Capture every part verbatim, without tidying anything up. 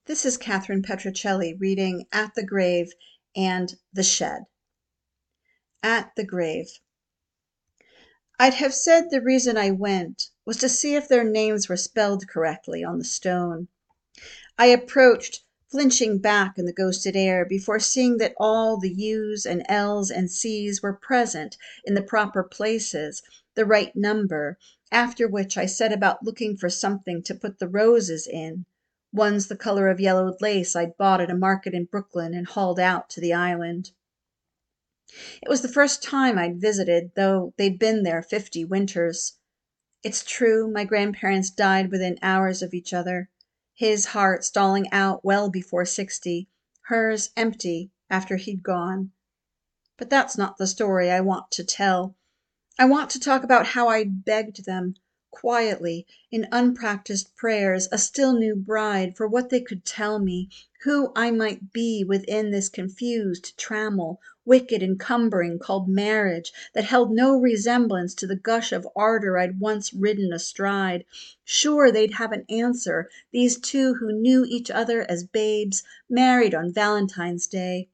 This is Catherine Petrocelli reading At the Grave and The Shed. At the Grave. I'd have said the reason I went was to see if their names were spelled correctly on the stone. I approached, flinching back in the ghosted air, before seeing that all the U's and L's and C's were present in the proper places, the right number, after which I set about looking for something to put the roses in. One's the color of yellowed lace I'd bought at a market in Brooklyn and hauled out to the island. It was the first time I'd visited, though they'd been there fifty winters. It's true, my grandparents died within hours of each other, his heart stalling out well before sixty, hers empty after he'd gone. But that's not the story I want to tell. I want to talk about how I begged them, quietly, in unpracticed prayers, a still new bride, for what they could tell me, who I might be within this confused trammel, wicked and cumbering, called marriage, that held no resemblance to the gush of ardor I'd once ridden astride. Sure they'd have an answer, these two who knew each other as babes, married on Valentine's Day.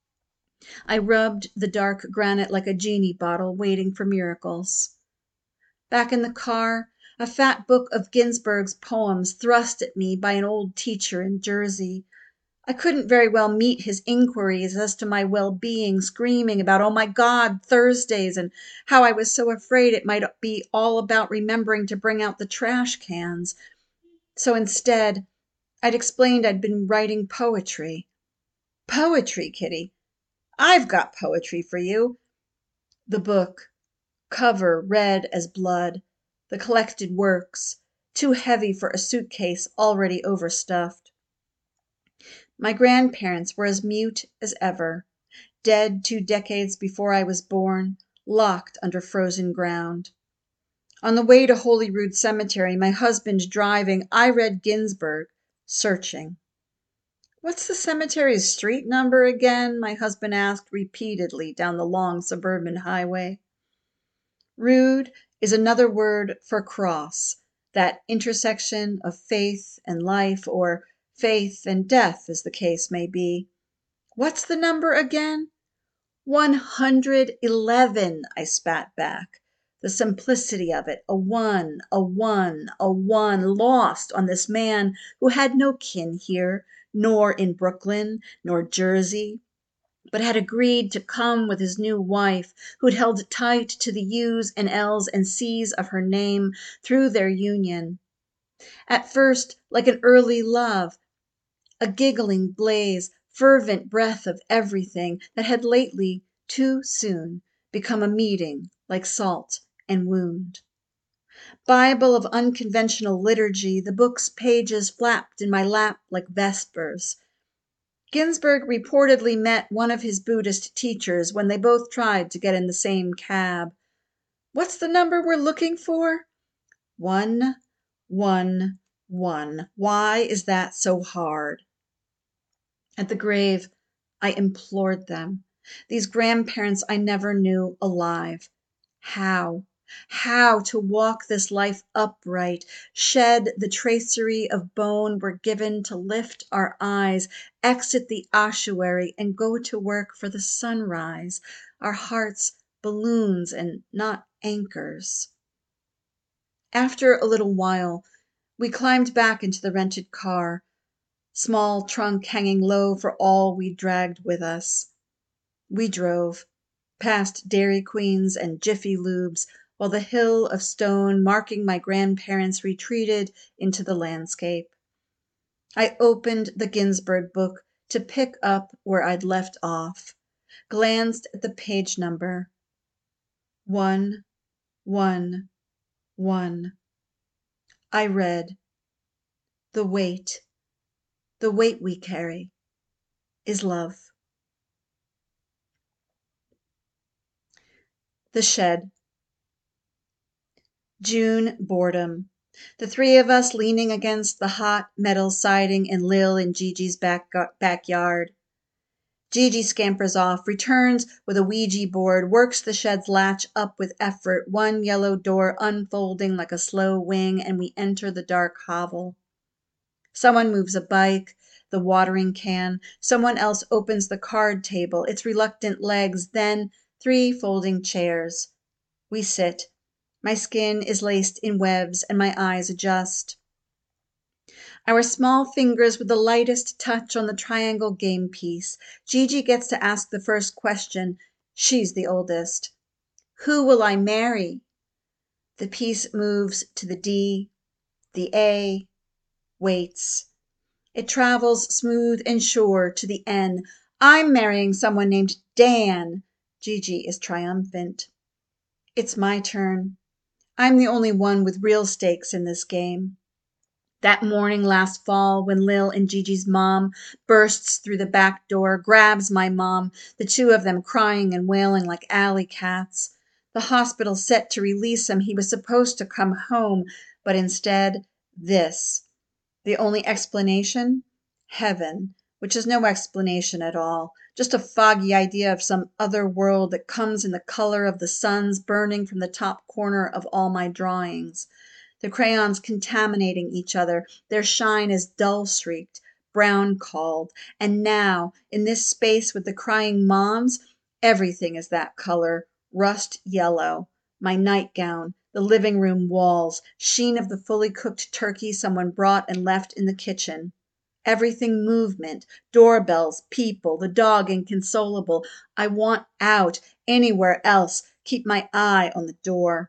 I rubbed the dark granite like a genie bottle waiting for miracles. Back in the car, a fat book of Ginsberg's poems thrust at me by an old teacher in Jersey. I couldn't very well meet his inquiries as to my well-being, screaming about, oh my God, Thursdays, and how I was so afraid it might be all about remembering to bring out the trash cans. So instead, I'd explained I'd been writing poetry. Poetry, Kitty. I've got poetry for you. The book, cover red as blood, the collected works, too heavy for a suitcase already overstuffed. My grandparents were as mute as ever, dead two decades before I was born, locked under frozen ground. On the way to Holyrood Cemetery, my husband driving, I read Ginsberg, searching. What's the cemetery's street number again? My husband asked repeatedly down the long suburban highway. Rood is another word for cross, that intersection of faith and life, or faith and death, as the case may be. What's the number again? One hundred eleven, I spat back. The simplicity of it, a one, a one, a one, lost on this man who had no kin here, nor in Brooklyn, nor Jersey, but had agreed to come with his new wife, who'd held tight to the U's and L's and C's of her name through their union. At first, like an early love, a giggling blaze, fervent breath of everything that had lately, too soon, become a meeting like salt and wound. Bible of unconventional liturgy, the book's pages flapped in my lap like vespers. Ginsberg reportedly met one of his Buddhist teachers when they both tried to get in the same cab. What's the number we're looking for? One, one, one. Why is that so hard? At the grave, I implored them, these grandparents I never knew alive, how, how to walk this life upright, shed the tracery of bone we're given to lift our eyes, exit the ossuary, and go to work for the sunrise, our hearts balloons and not anchors. After a little while, we climbed back into the rented car, small trunk hanging low for all we dragged with us. We drove, past Dairy Queens and Jiffy Lubes, while the hill of stone marking my grandparents retreated into the landscape. I opened the Ginsberg book to pick up where I'd left off, glanced at the page number. One, one, one. I read, the weight, the weight we carry is love. The Shed. June boredom. The three of us leaning against the hot metal siding in Lil and Gigi's back backyard. Gigi scampers off, returns with a Ouija board, works the shed's latch up with effort, one yellow door unfolding like a slow wing, and we enter the dark hovel. Someone moves a bike, the watering can. Someone else opens the card table, its reluctant legs, then three folding chairs. We sit. My skin is laced in webs, and my eyes adjust. Our small fingers with the lightest touch on the triangle game piece. Gigi gets to ask the first question. She's the oldest. Who will I marry? The piece moves to the D, the A, waits. It travels smooth and sure to the N. I'm marrying someone named Dan. Gigi is triumphant. It's my turn. I'm the only one with real stakes in this game. That morning last fall when Lil and Gigi's mom bursts through the back door, grabs my mom, the two of them crying and wailing like alley cats. The hospital set to release him. He was supposed to come home, but instead, this. The only explanation? Heaven, which is no explanation at all. Just a foggy idea of some other world that comes in the color of the suns burning from the top corner of all my drawings. The crayons contaminating each other, their shine is dull-streaked, brown-called, and now, in this space with the crying moms, everything is that color, rust-yellow. My nightgown, the living room walls, sheen of the fully cooked turkey someone brought and left in the kitchen. Everything movement, doorbells, people, the dog inconsolable. I want out, anywhere else, keep my eye on the door.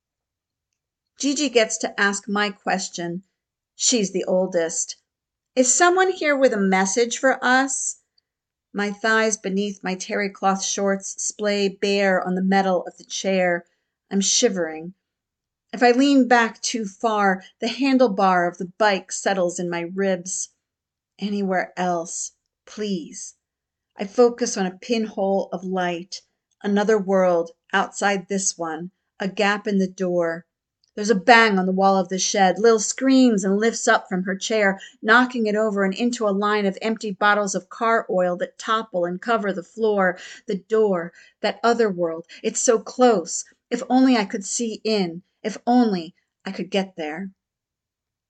Gigi gets to ask my question. She's the oldest. Is someone here with a message for us? My thighs beneath my terry cloth shorts splay bare on the metal of the chair. I'm shivering. If I lean back too far, the handlebar of the bike settles in my ribs. Anywhere else, please. I focus on a pinhole of light. Another world outside this one. A gap in the door. There's a bang on the wall of the shed. Lil screams and lifts up from her chair, knocking it over and into a line of empty bottles of car oil that topple and cover the floor. The door, that other world. It's so close. If only I could see in. If only I could get there.